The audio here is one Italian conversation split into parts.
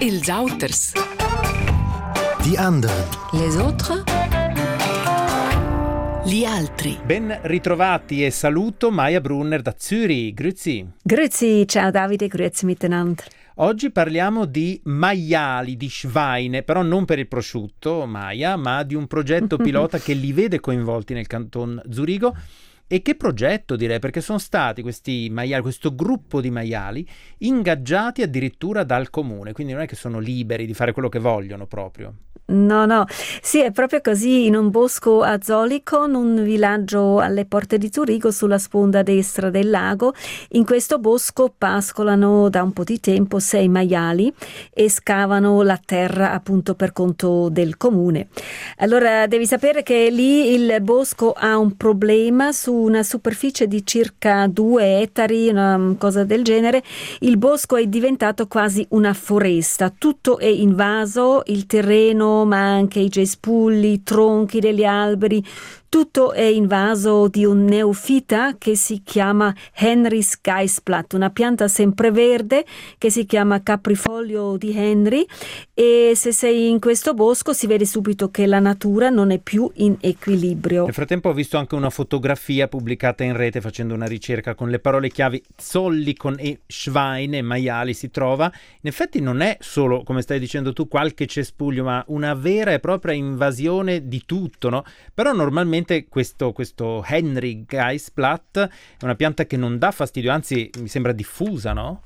Els auters. Die anderen. Les autres. Gli altri. Ben ritrovati e saluto Maja Brunner da Zürich. Grüezi. Grüezi, ciao Davide, grüezi miteinander. Oggi parliamo di maiali, di Schweine, però non per il prosciutto, Maja, ma di un progetto pilota che li vede coinvolti nel canton Zurigo. E che progetto, direi, perché sono stati questi maiali, questo gruppo di maiali, ingaggiati addirittura dal comune, quindi non è che sono liberi di fare quello che vogliono proprio. No, sì, è proprio così, in un bosco a Zolikon, un villaggio alle porte di Zurigo sulla sponda destra del lago. In questo bosco pascolano da un po' di tempo 6 maiali e scavano la terra appunto per conto del comune. Allora devi sapere che lì il bosco ha un problema: su una superficie di circa 2 ettari, una cosa del genere. Il bosco è diventato quasi una foresta, tutto è invaso, il terreno ma anche i cespugli, i tronchi degli alberi, tutto è invaso di un neofita che si chiama Henrys Geisplat, una pianta sempreverde che si chiama caprifoglio di Henry, e se sei in questo bosco si vede subito che la natura non è più in equilibrio. Nel frattempo ho visto anche una fotografia pubblicata in rete facendo una ricerca con le parole chiavi Zolikon e Schweine, maiali, si trova. In effetti non è solo, come stai dicendo tu, qualche cespuglio, ma una vera e propria invasione di tutto, no? Però normalmente questo Henry Geisplat è una pianta che non dà fastidio, anzi mi sembra diffusa, no?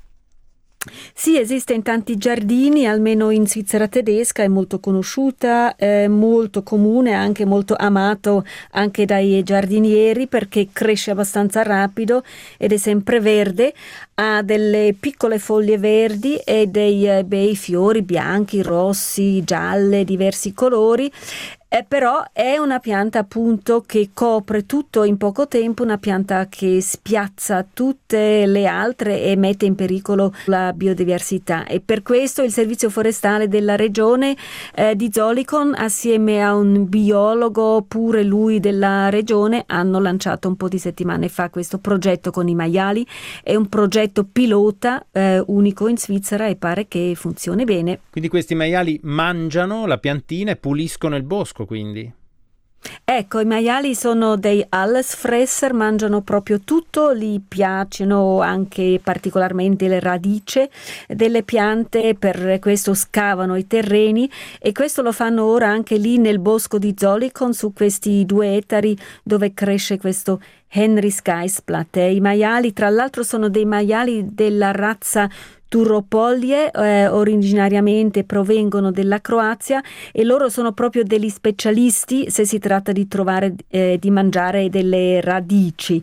Sì, esiste in tanti giardini, almeno in Svizzera tedesca è molto conosciuta, è molto comune, anche molto amato anche dai giardinieri perché cresce abbastanza rapido ed è sempre verde, ha delle piccole foglie verdi e dei bei fiori bianchi, rossi, gialle, diversi colori. Però è una pianta appunto che copre tutto in poco tempo, una pianta che spiazza tutte le altre e mette in pericolo la biodiversità, e per questo il servizio forestale della regione di Zolikon, assieme a un biologo pure lui della regione, hanno lanciato un po' di settimane fa questo progetto con i maiali. È un progetto pilota unico in Svizzera e pare che funzioni bene. Quindi questi maiali mangiano la piantina e puliscono il bosco, quindi? Ecco, i maiali sono dei Allesfresser, mangiano proprio tutto, gli piacciono anche particolarmente le radici delle piante, per questo scavano i terreni, e questo lo fanno ora anche lì nel bosco di Zolikon, su questi 2 ettari dove cresce questo Henrys Geisplat. I maiali, tra l'altro, sono dei maiali della razza Turopolje, originariamente provengono della Croazia, e loro sono proprio degli specialisti se si tratta di trovare di mangiare delle radici.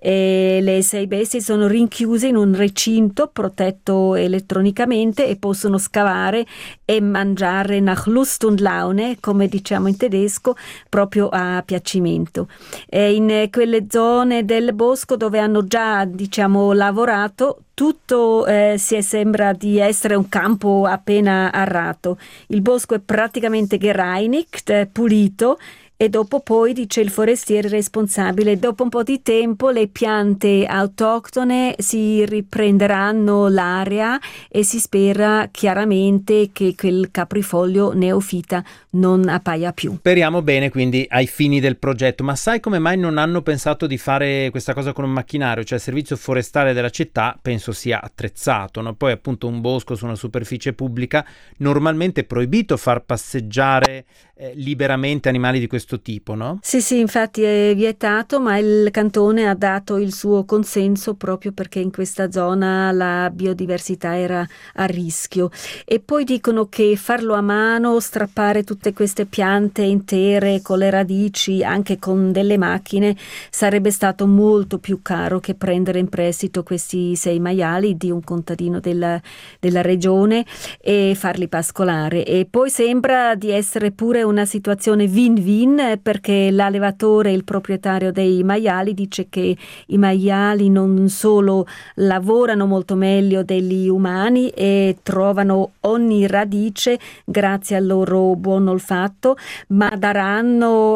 Le 6 bestie sono rinchiuse in un recinto protetto elettronicamente e possono scavare e mangiare nach Lust und Laune, come diciamo in tedesco, proprio a piacimento. In quelle zone del bosco dove hanno già, diciamo, lavorato, tutto sembra di essere un campo appena arrato. Il bosco è praticamente gereinigt, pulito, e dopo poi, dice il forestiere responsabile, dopo un po' di tempo le piante autoctone si riprenderanno l'area e si spera chiaramente che quel caprifoglio neofita non appaia più. Speriamo bene, quindi, ai fini del progetto. Ma sai come mai non hanno pensato di fare questa cosa con un macchinario? Cioè il servizio forestale della città penso sia attrezzato, no? Poi appunto un bosco su una superficie pubblica, normalmente è proibito far passeggiare liberamente animali di questo tipo, no? Sì, infatti è vietato, ma il cantone ha dato il suo consenso proprio perché in questa zona la biodiversità era a rischio. E poi dicono che farlo a mano, strappare tutte queste piante intere con le radici, anche con delle macchine, sarebbe stato molto più caro che prendere in prestito questi 6 maiali di un contadino della regione e farli pascolare. E poi sembra di essere pure una situazione win-win, perché l'allevatore, il proprietario dei maiali, dice che i maiali non solo lavorano molto meglio degli umani e trovano ogni radice grazie al loro buon olfatto, ma daranno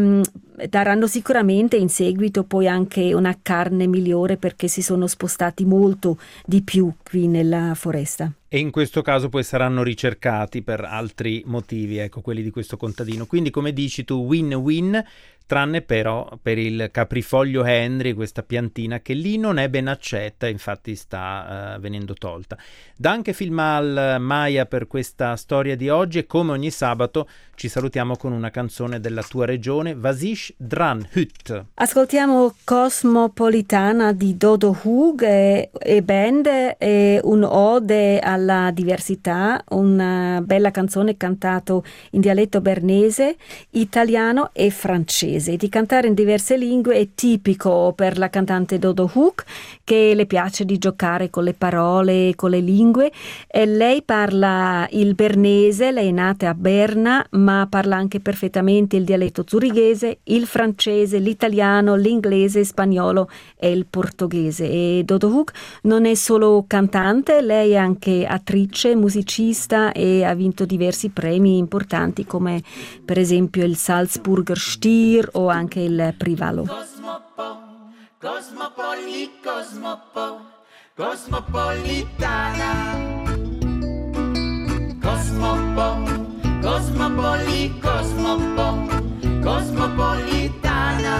sicuramente in seguito poi anche una carne migliore, perché si sono spostati molto di più qui nella foresta. e in questo caso poi saranno ricercati per altri motivi, ecco, quelli di questo contadino. Quindi, come dici tu, win-win, tranne però per il caprifoglio Henry, questa piantina che lì non è ben accetta, infatti sta venendo tolta. Danke vielmals Maya per questa storia di oggi, e come ogni sabato ci salutiamo con una canzone della tua regione. Was ist dran heute? Ascoltiamo Cosmopolitana di Dodo Hug e band, e un ode alla diversità, una bella canzone cantato in dialetto bernese, italiano e francese. Di cantare in diverse lingue è tipico per la cantante Dodo Hug, che le piace di giocare con le parole, con le lingue, e lei parla il bernese, lei è nata a Berna, ma parla anche perfettamente il dialetto zurighese, il francese, l'italiano, l'inglese, il spagnolo e il portoghese. E Dodo Hug non è solo cantante, lei è anche attrice, musicista, e ha vinto diversi premi importanti come per esempio il Salzburger Stier o anche il Privalo. Cosmopolitana. Cosmopolitana.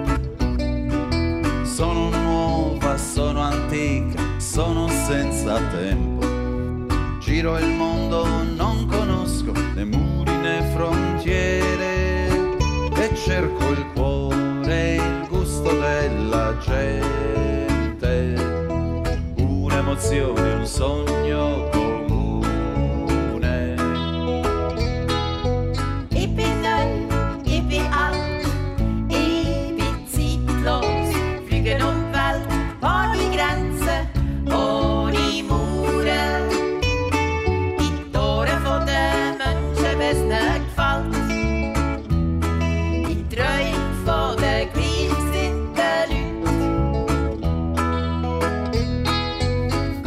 Sono nuova, sono antica, sono senza tempo. Giro il mondo, non conosco né muri né frontiere, e cerco il cuore, il gusto della gente, un'emozione, un sogno comune. Ich bin neu, ich bin alt, ich bin zeitlos, fliegen um die Welt, ohne Grenzen, ohne Mauern. Die Tore von den Menschen, wenn's nicht gefällt, die Träume von den gleichgesinnten Leuten.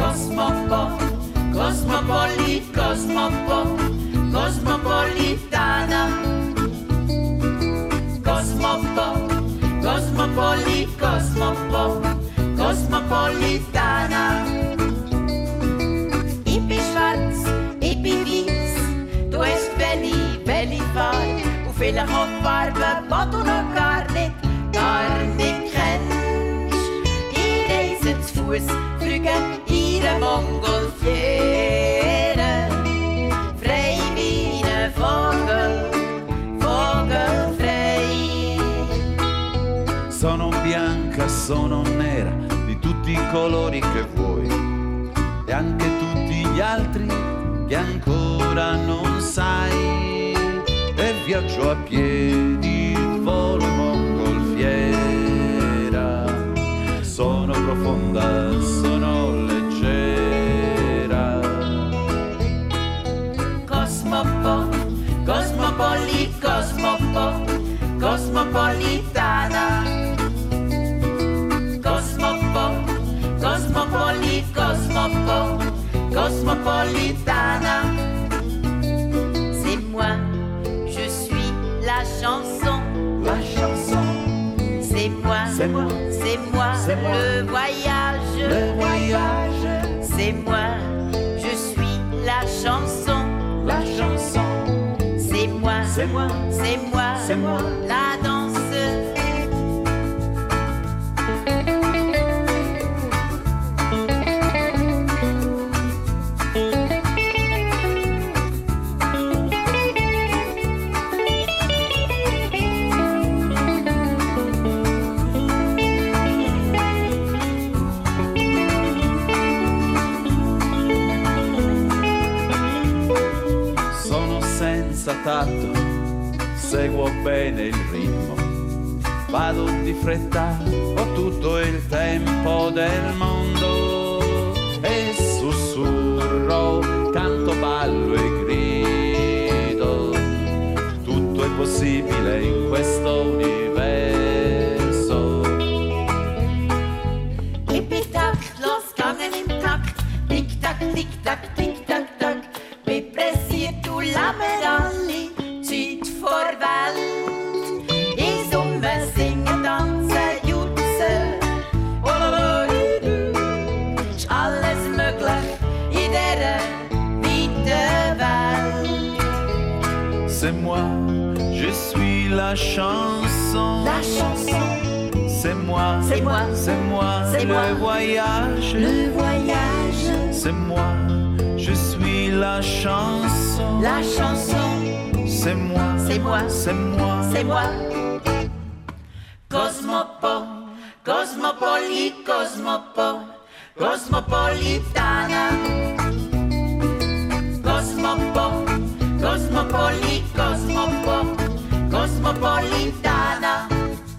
Cosmopolitana. Cosmopolitana. Ich bin schwarz, ich bin weiß, du hast welche Farbe, und vielleicht auch Farben, die du noch gar nicht kennst. Ich reise zu Fuß, fliege in eine Montgolfiere, frei wie ein Vogel, vogelfrei. Sono bianca, sono nera, di tutti i colori che vuoi, e anche tutti gli altri che ancora non sai, e viaggio a piedi, volo in mongolfiera, sono profonda, sono leggera. Cosmopolitana. Cosmopolitana. C'est moi, je suis la chanson. La chanson. C'est moi, c'est moi, c'est moi, c'est moi. Le voyage. Le voyage. C'est moi, je suis la chanson. La chanson. C'est moi, c'est moi, c'est moi, c'est moi. La danse. Tatto, seguo bene il ritmo, vado di fretta, ho tutto il tempo del mondo, e sussurro, canto, ballo e grido, tutto è possibile in questo universo. Tick-tack, los gangen im Takt, tick-tack, tick-tack, tick-tack, tack, wie pressiert du Lammer alle, Zeit vor Welt, in Summe singen, tanzen, jutzen, c'est moi, je suis la chanson. La chanson, C'est moi, c'est moi, c'est moi, c'est le moi. voyage. Le voyage, C'est moi, je suis la chanson. la chanson, C'est moi, c'est moi, c'est moi. c'est moi. Cosmopoli, cosmopolitana. Cosmopoli, cosmopolitana.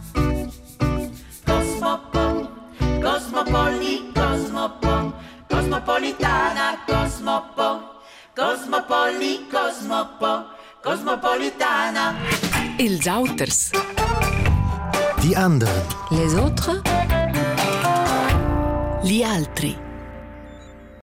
Cosmopoli, cosmopolitana. Cosmopoli, cosmopolitana. Els auters. Die anderen. Les autres. Gli altri.